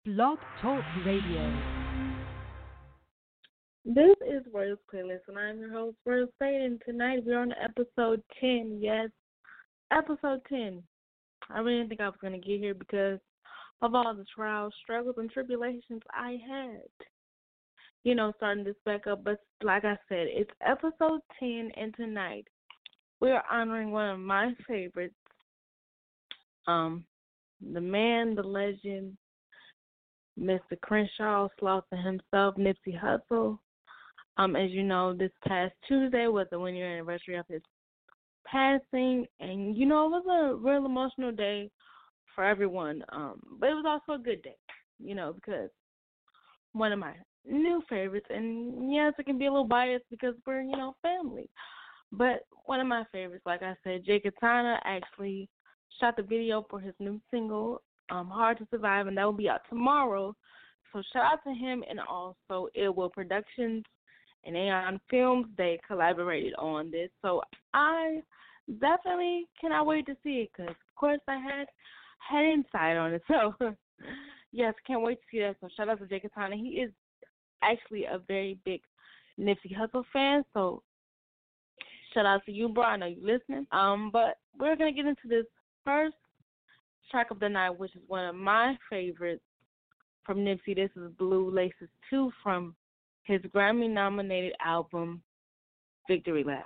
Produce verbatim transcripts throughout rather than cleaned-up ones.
Blog Talk Radio. This is Rose Playlist, and I'm your host, Rose Fade, and tonight we're on episode ten. Yes, episode ten. I really didn't think I was going to get here because of all the trials, struggles, and tribulations I had, you know, starting this back up. But like I said, it's episode ten, and tonight we're honoring one of my favorites, um, the man, the legend, Mister Crenshaw Slaughter himself, Nipsey Hussle. Um, as you know, this past Tuesday was the one-year anniversary of his passing, and you know, it was a real emotional day for everyone. Um, but it was also a good day, you know, because one of my new favorites, and yes, it can be a little biased because we're, you know, family. But one of my favorites, like I said, Jay Katana actually shot the video for his new single, um, Hard to Survive, and that will be out tomorrow. So shout out to him, and also It Will Productions and Aeon Films. They collaborated on this. So I definitely cannot wait to see it because, of course, I had had insight on it. So, yes, can't wait to see that. So shout out to Jay Katana. He is actually a very big Nipsey Hussle fan. So shout out to you, bro. I know you're listening. Um, but we're going to get into this first track of the night, which is one of my favorites from Nipsey. This is Blue Laces two from his Grammy-nominated album, Victory Lap.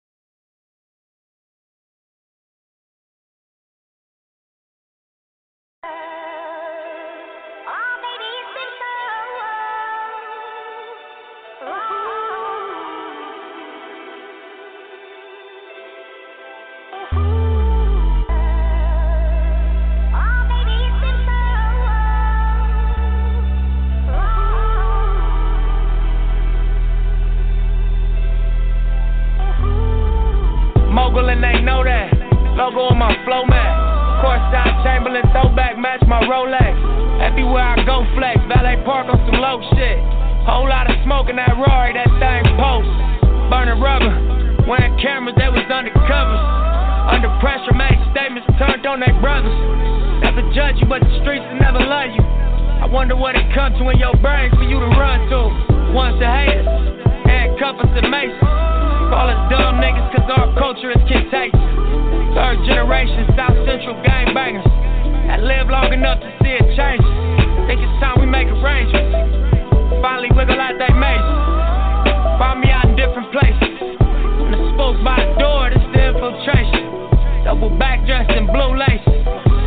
And they know that. Logo on my flow mat. Courtside Chamberlain throwback match my Rolex. Everywhere I go flex. Valet park on some low shit. Whole lot of smoke in that Rory, that thing post. Burning rubber. Wearing cameras, they was undercovers. Under pressure, made statements turned on their brothers. Never judge you, but the streets will never love you. I wonder what it comes to in your brain for you to run to. Once the haters, handcuff us and Mason. Call us dumb niggas cause our culture is contagious. Third generation South Central gangbangers that live long enough to see it change. Think it's time we make arrangements. Finally wiggle out they mazes. Find me out in different places. When the spook by the door, this the infiltration. Double back dressed in blue laces.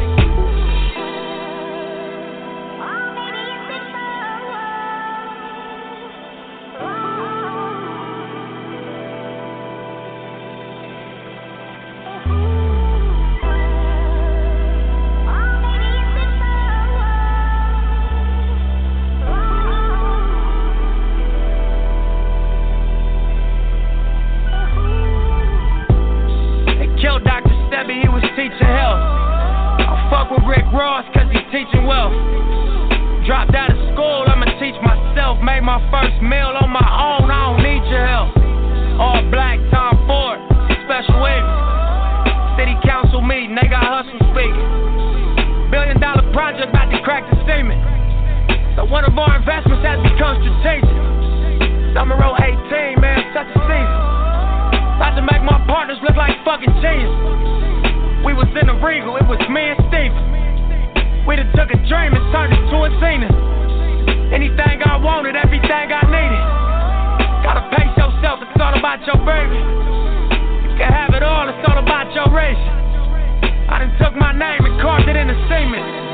Ross, cause he's teaching wealth. Dropped out of school, I'ma teach myself. Made my first meal on my own, I don't need your help. All black, Tom Ford, special wave. City council meeting, they got hustle speaking. Billion dollar project about to crack the cement. So one of our investments has become strategic. Summer row eighteen, man, such a season. About to make my partners look like fucking genius. We was in the Regal, it was me and Steven. We done took a dream and turned it to a zenith. Anything I wanted, everything I needed. Gotta pace yourself, it's all about your baby. You can have it all, it's all about your race. I done took my name and carved it in the cement.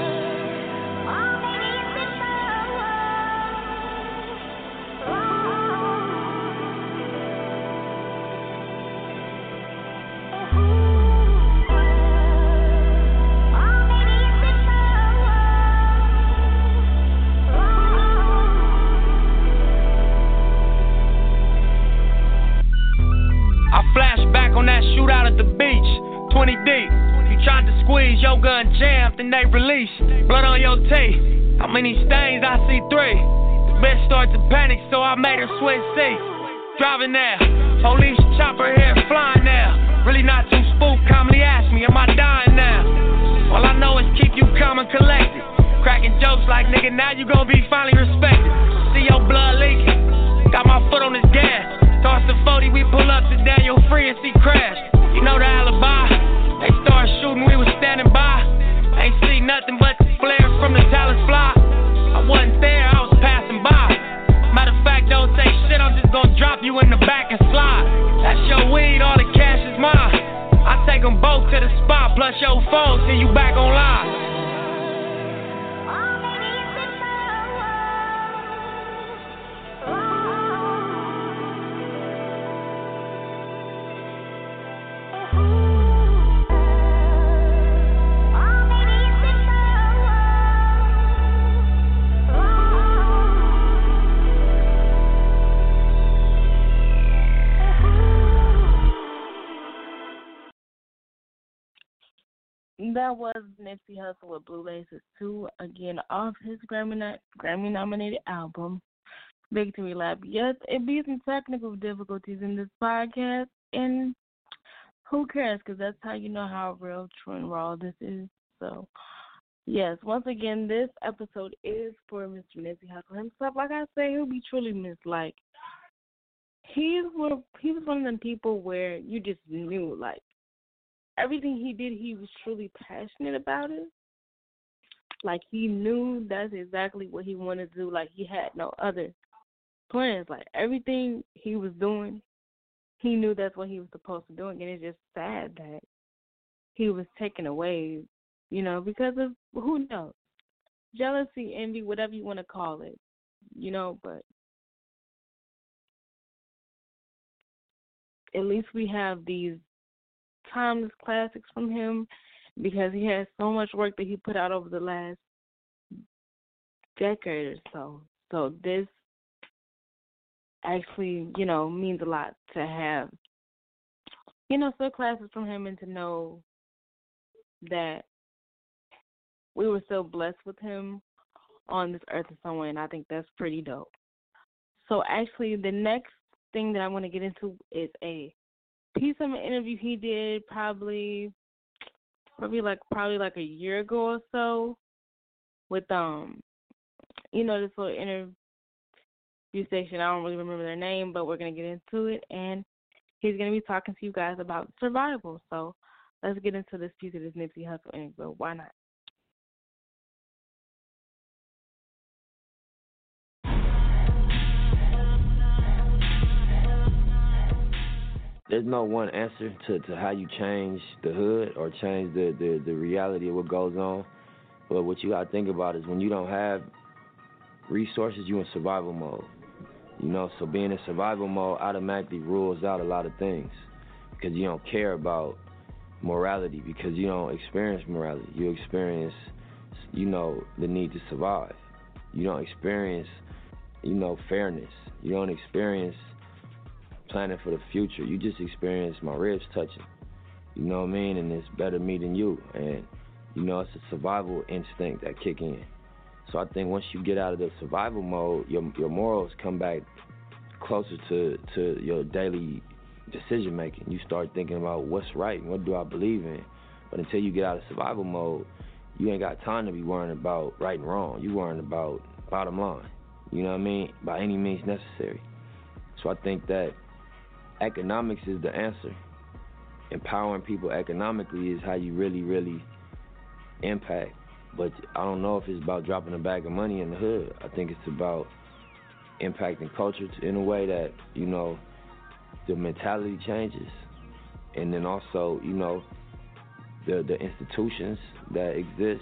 Shootout at the beach, twenty deep. You tried to squeeze your gun jammed, then they release. Blood on your teeth. How many stains? I see three. The bitch started to panic, so I made her switch seats. Driving there, police chopper here flying there. Really not too spooked, calmly ask me, am I dying now? All I know is keep you calm and collected. Cracking jokes like, nigga, now you gon' be finally respected. See your blood leaking. Got my foot on his gas. Toss the forty, we pull up to Daniel Free and see Crash. You know the alibi. They started shooting, we was standing by. Ain't see nothing but the flare from the Talus fly. I wasn't there, I was passing by. Matter of fact, don't say shit, I'm just gonna drop you in the back and slide. That's your weed, all the cash is mine. I take them both to the spot, plus your phone till you back online. That was Nipsey Hussle with Blue Laces two, again, off his Grammy Grammy-nominated album, Victory Lap. Yes, it be some technical difficulties in this podcast, and who cares, because that's how you know how real, true, and raw this is. So, yes, once again, this episode is for Mister Nipsey Hussle himself. Like I say, he'll be truly missed. Like, he was, he was one of them people where you just knew, like, everything he did, he was truly passionate about it. Like, he knew that's exactly what he wanted to do. Like, he had no other plans. Like, everything he was doing, he knew that's what he was supposed to do. And it's just sad that he was taken away, you know, because of, who knows, jealousy, envy, whatever you want to call it, you know, but at least we have these timeless classics from him, because he has so much work that he put out over the last decade or so. So this actually, you know, means a lot to have, you know, still classics from him, and to know that we were so blessed with him on this earth in some way, and I think that's pretty dope. So actually, the next thing that I want to get into is a piece of an interview he did probably, probably like probably like a year ago or so, with um, you know, this little interview station. I don't really remember their name, but we're gonna get into it, and he's gonna be talking to you guys about survival. So let's get into this piece of this Nipsey Hussle interview. Why not? There's no one answer to, to how you change the hood or change the, the, the reality of what goes on. But what you got to think about is when you don't have resources, you in survival mode. You know, so being in survival mode automatically rules out a lot of things, because you don't care about morality, because you don't experience morality. You experience, you know, the need to survive. You don't experience, you know, fairness. You don't experience planning for the future. You just experience my ribs touching. You know what I mean? And it's better me than you. And, you know, it's a survival instinct that kick in. So I think once you get out of the survival mode, your your morals come back closer to, to your daily decision making. You start thinking about what's right and what do I believe in. But until you get out of survival mode, you ain't got time to be worrying about right and wrong. You worrying about bottom line. You know what I mean? By any means necessary. So I think that economics is the answer. Empowering people economically is how you really, really impact. But I don't know if it's about dropping a bag of money in the hood. I think it's about impacting culture in a way that, you know, the mentality changes. And then also, you know, the the institutions that exist,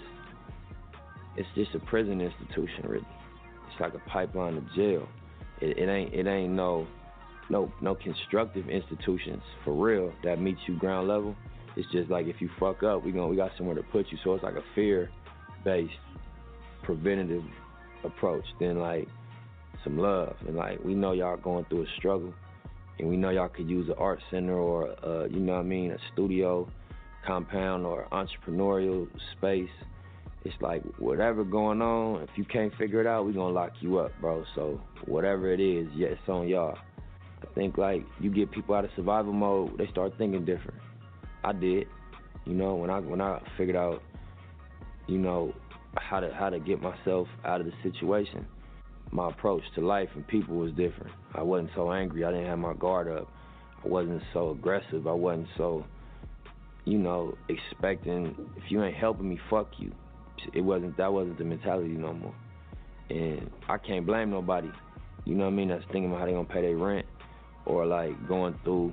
it's just a prison institution, really. It's like a pipeline to jail. It, it ain't it ain't no no no constructive institutions for real that meets you ground level. It's just like, if you fuck up, we gonna we got somewhere to put you. So it's like a fear-based preventative approach than like some love. And like, we know y'all going through a struggle, and we know y'all could use an art center or uh, you know what I mean, a studio compound or entrepreneurial space. It's like, whatever going on, if you can't figure it out, we gonna lock you up, bro. So whatever it is, yeah, it's on y'all. I think like you get people out of survival mode, they start thinking different. I did, you know, when I when I figured out, you know, how to how to get myself out of the situation. My approach to life and people was different. I wasn't so angry. I didn't have my guard up. I wasn't so aggressive. I wasn't so, you know, expecting, if you ain't helping me, fuck you. It wasn't, that wasn't the mentality no more. And I can't blame nobody, you know what I mean, that's thinking about how they gonna pay their rent, or like going through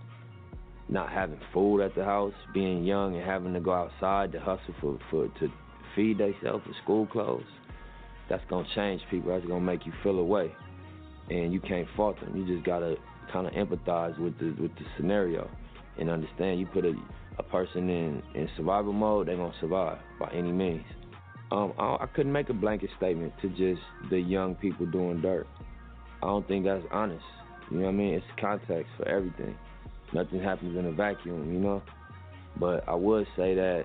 not having food at the house, being young and having to go outside to hustle for, for to feed themselves for school clothes. That's gonna change people. That's gonna make you feel away, and you can't fault them. You just gotta kind of empathize with the with the scenario and understand. You put a, a person in, in survival mode, they're gonna survive by any means. Um, I, I couldn't make a blanket statement to just the young people doing dirt. I don't think that's honest. You know what I mean? It's context for everything. Nothing happens in a vacuum, you know. But I would say that,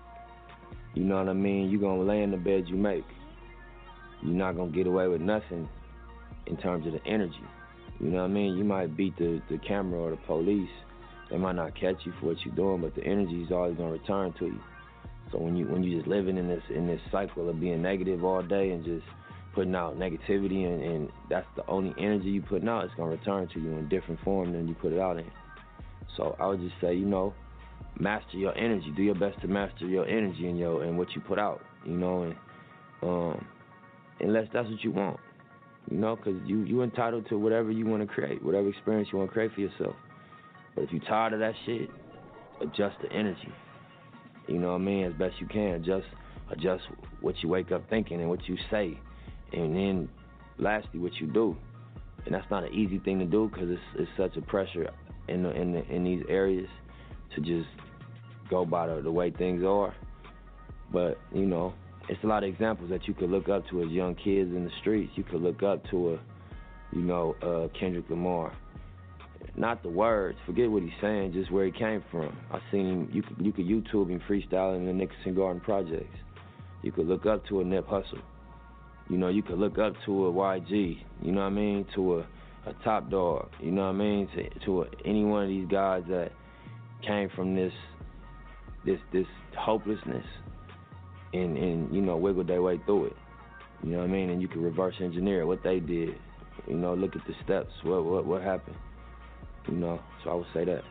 you know what I mean, you're gonna lay in the bed you make. You're not gonna get away with nothing in terms of the energy. You know what I mean? You might beat the, the camera or the police. They might not catch you for what you're doing, but the energy is always gonna return to you. So when you when you just living in this in this cycle of being negative all day and just putting out negativity, and, and that's the only energy you putting out, it's gonna return to you in different form than you put it out in. So I would just say, you know, master your energy. Do your best to master your energy and your and what you put out. You know, and um, unless that's what you want. You know, because you, you're entitled to whatever you want to create, whatever experience you want to create for yourself. But if you're tired of that shit, adjust the energy. You know what I mean? As best you can. Adjust, adjust what you wake up thinking and what you say. And then, lastly, what you do. And that's not an easy thing to do because it's, it's such a pressure in the, in the, in these areas to just go by the, the way things are. But, you know, it's a lot of examples that you could look up to as young kids in the streets. You could look up to a, you know, uh, Kendrick Lamar. Not the words, forget what he's saying, just where he came from. I seen him, you could, you could YouTube him freestyling in the Nickerson Garden Projects. You could look up to a Nip Hussle. You know, you could look up to a Y G, you know what I mean, to a, a Top Dog, you know what I mean, to, to a, any one of these guys that came from this, this, this hopelessness. And, and, you know, wiggle their way through it. You know what I mean? And you can reverse engineer what they did. You know, look at the steps, what what what happened. You know, so I would say that.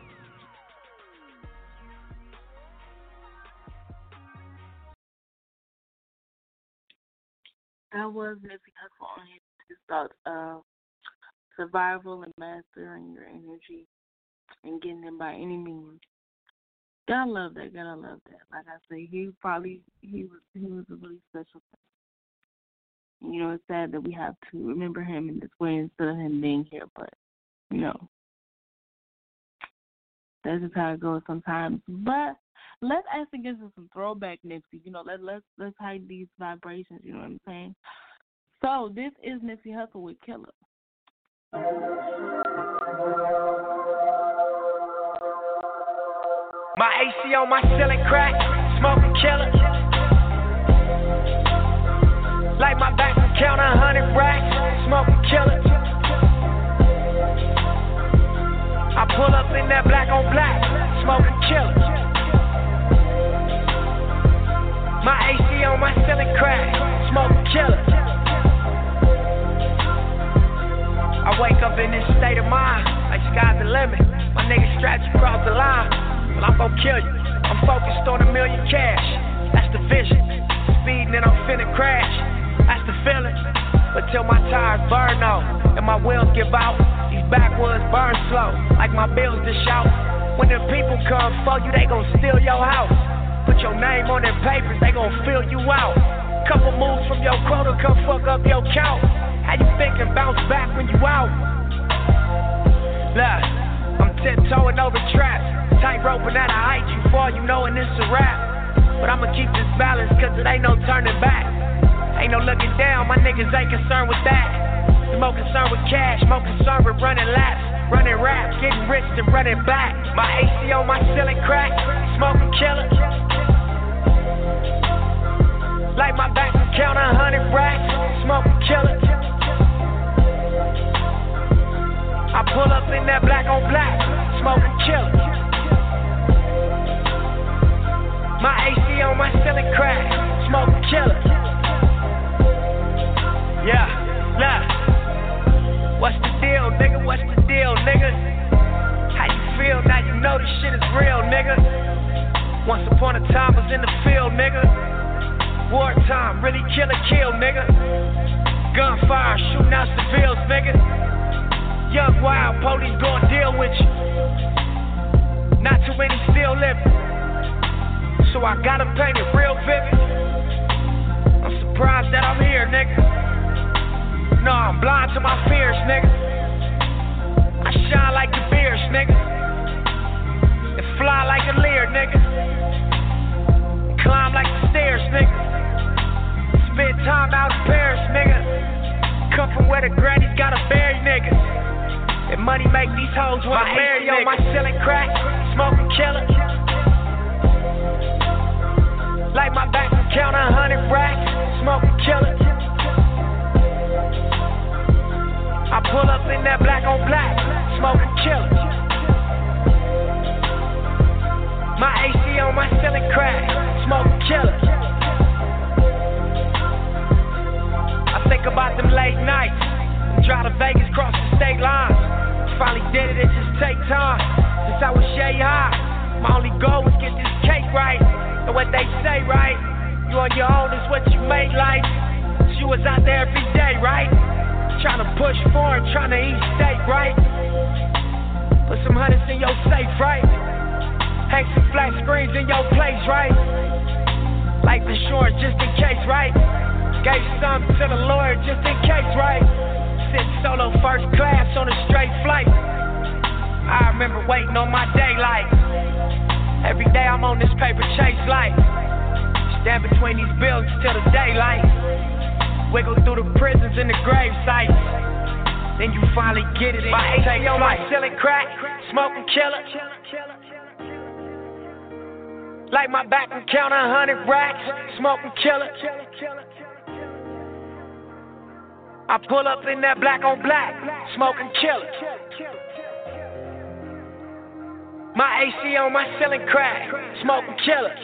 That was Nipsey Hussle on his thoughts of survival and mastering your energy and getting it by any means. Gotta love that. Gotta love that. Like I say, he probably he was he was a really special person. You know, it's sad that we have to remember him in this way instead of him being here. But you know, that's just how it goes sometimes. But let's actually get to some throwback Nipsey. You know, let let's let's hide these vibrations. You know what I'm saying? So this is Nipsey Hussle with Killer. My A C on my ceiling crack, smoking killer. Like my back from count a hundred racks, smoking killer. I pull up in that black on black, smoking killer. My A C on my ceiling crack, smoking killer. I wake up in this state of mind, like sky's the limit. My niggas strapped across the line. Well, I'm gon' kill you. I'm focused on a million cash. That's the vision. Speeding and I'm finna crash. That's the feeling. But till my tires burn out and my wheels give out, these backwoods burn slow, like my bills to shout. When the people come for you, they gon' steal your house. Put your name on their papers, they gon' fill you out. Couple moves from your quota, come fuck up your count. How you thinkin' bounce back when you out? Look, I'm tiptoeing over traps. Tight roping at a height you fall, you know, and it's a wrap. But I'ma keep this balance, cause it ain't no turning back. Ain't no looking down, my niggas ain't concerned with that. They're more concerned with cash, more concerned with running laps. Running raps, getting rich and running back. My A C on my ceiling crack, smoking killer. Like my back from count a hundred racks, smoking killer. I pull up in that black on black, smoking killer. My A C on my ceiling crack, smoking killer. time was in the field, nigga. Wartime, really kill or kill, nigga. Gunfire, shooting out civilians, nigga. Young, wild, police gon' deal with you. Not too many still living, so I gotta paint it real vivid. I'm surprised that I'm here, nigga. No, I'm blind to my fears, nigga. I shine like the beers, nigga. And fly like a leer, nigga. And climb like the stairs, nigga. Spend time out in Paris, nigga. Come from where the grannies gotta bury niggas. And money make these hoes wanna marry niggas. My ceiling crack, smoking killer. Like my back and count a hundred racks, smoking killer. I pull up in that black on black, smoking killer. My A C on my ceiling crack, smoking killer. I think about them late nights, drive to Vegas, cross the state lines. Finally did it, it just take time. Since I was Shay High, my only goal was get this cake right. And what they say, right? You on your own is what you make life. She was out there every day, right? Trying to push forward, trying to eat steak, right? Put some hundreds in your safe, right? Hang some flat screens in your place, right? Life insurance just in case, right? Gave some to the lawyer just in case, right? Sitting solo first class on a straight flight. I remember waiting on my daylight. Every day I'm on this paper chase light. Stand between these buildings till the daylight. Wiggle through the prisons and the grave sites. Then you finally get it. My A C on my ceiling crack, smoking killer. Like my back and count a hundred racks, smoking killer. I pull up in that black on black, smoking killer. My A C on my ceiling crack, smoking killer.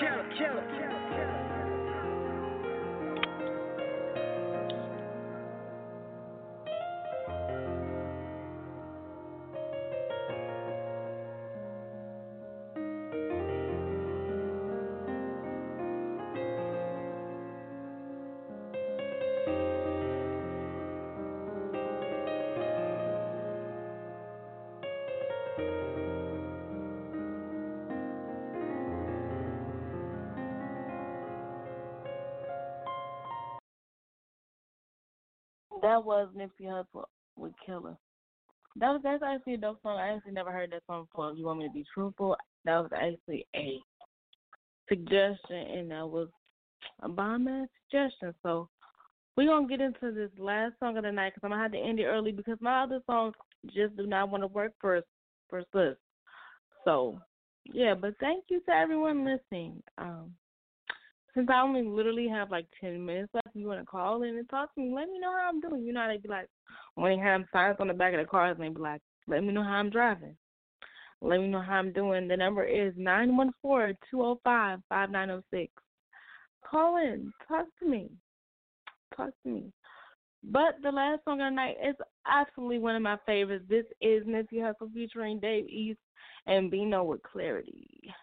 That was Nipsey Hussle with Killer. That was that's actually a dope song. I actually never heard that song before. If you want me to be truthful, that was actually a suggestion, and that was a bomb-ass suggestion. So we're going to get into this last song of the night because I'm going to have to end it early because my other songs just do not want to work for, for us. So, yeah, but thank you to everyone listening. Um, Since I only literally have like ten minutes left, if you want to call in and talk to me, let me know how I'm doing. You know how they be like, when they have signs on the back of the cars, and they be like, let me know how I'm driving. Let me know how I'm doing. The number is nine one four, two zero five, five nine zero six. Call in. Talk to me. Talk to me. But the last song of the night is absolutely one of my favorites. This is Nipsey Hussle featuring Dave East and Bino with Clarity.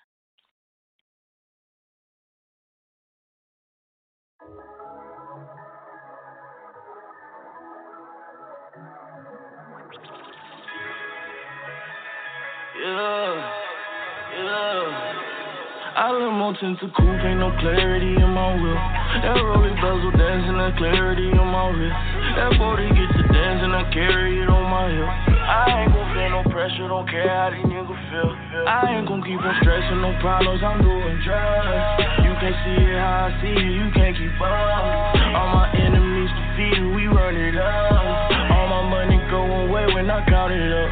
Yeah, yeah. I let motion to coupe, ain't no clarity in my wheel. That rolling bezel dancing, that clarity on my wrist. That forty get to dancing, I carry it on my hip. I ain't gon' feel no pressure, don't care how these niggas feel. I ain't gon' keep on stressing, no problems, I'm doing drugs. You can't see it how I see it, you can't keep up. All my enemies defeated, we run it up. All my money going away when I count it up.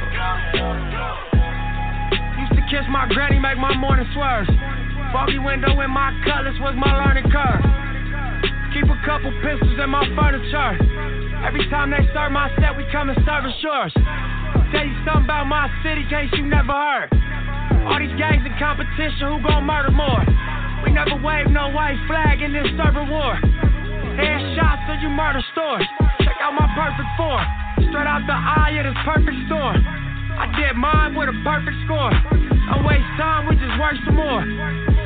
Used to kiss my granny, make my morning swerve. Foggy window in my cutlass was my learning curve. Keep a couple pistols in my furniture. Every time they serve my set, we come and service yours. Tell you something about my city, case you never heard. All these gangs in competition, who gon' murder more? We never wave no white flag in this server war. Headshots so you murder stores. Check out my perfect form. Straight out the eye of this perfect storm. I did mine with a perfect score. Don't waste time, we just work some more.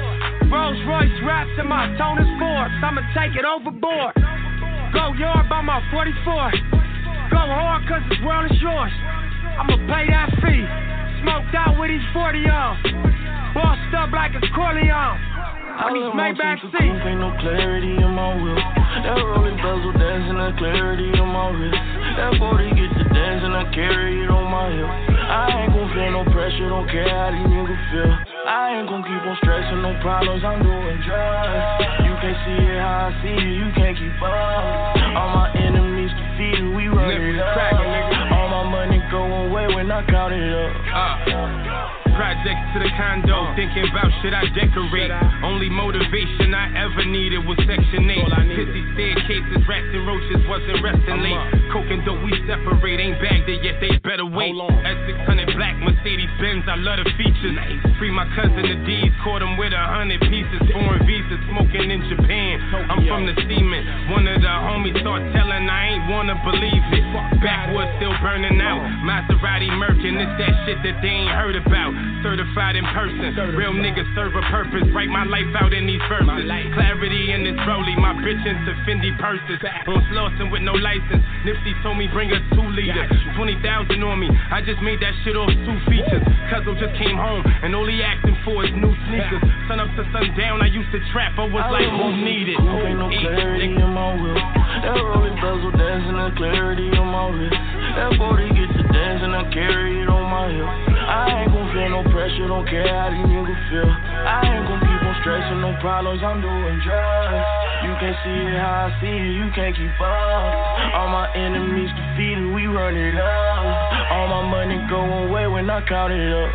Rolls Royce wraps and my tone is Forbes. I'ma take it overboard. Go yard by my forty-four. Go hard cause this world is yours. I'ma pay that fee. Smoked out with these forty on. Bossed up like it's Corleone. On these Maybach seats. Ain't no clarity in my will. That rolling bezel dancing, that clarity in my wrist. That forty get to dancing, I carry it on my hip. I ain't gon' feel no pressure, don't care how these niggas feel. I ain't gon' keep on stressing, no problems, I'm doing drugs. You can't see it how I see it, you can't keep up. All my enemies defeated, we run it up. All my money go away when I count it up. Uh. Projects to the condo, uh, thinking about should I decorate. Should I? Only motivation I ever needed was Section eight. Pissy staircases, rats and roaches wasn't resting late. Coke and dope we separate, ain't bagged it yet, they better wait. S six hundred black Mercedes Benz, I love the features. Nice. Free my cousin the D's, caught him with a hundred pieces. Foreign visas, smoking in Japan. I'm from the cement. One of the homies start telling, I ain't wanna believe it. Backwoods still burning out. Maserati Merkin, it's that shit that they ain't heard about. Certified in person, real niggas serve a purpose. Write my life out in these verses. Clarity in this rollie, my bitch into Fendi purses. On Slauson with no license. Nipsey told me bring a two liter. twenty thousand on me, I just made that shit off two features. Cuzzo just came home and all he asking for is new sneakers. Sun up to sundown, I used to trap, I was like, who need it? Ain't no clarity in my will. That rolling bezel dancing, that clarity on my wrist. That forty get to dancing, I carry it on my hip. I ain't gon' feel no pressure, don't care how these niggas feel. I ain't gon' keep on stressing, no problems, I'm doing drugs. You can't see it how I see it, you can't keep up. All my enemies defeated, we run it up. All my money go away when I count it up.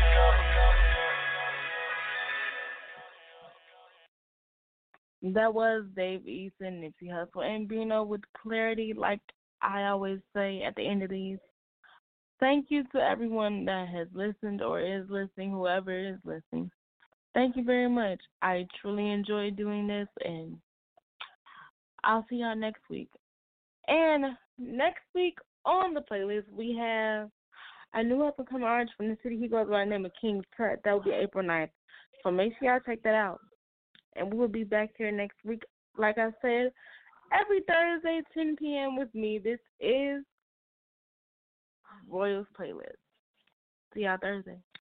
That was Dave Eason, Nipsey Hussle, and Bino with clarity, like I always say at the end of these. Thank you to everyone that has listened or is listening, whoever is listening. Thank you very much. I truly enjoy doing this, and I'll see y'all next week. And next week on the playlist, we have a new up-and-coming artist from the city. He goes by the name of King's Cut. That will be April ninth. So make sure y'all check that out. And we will be back here next week, like I said, every Thursday, ten p.m. with me. This is Royals Playlist. See y'all Thursday.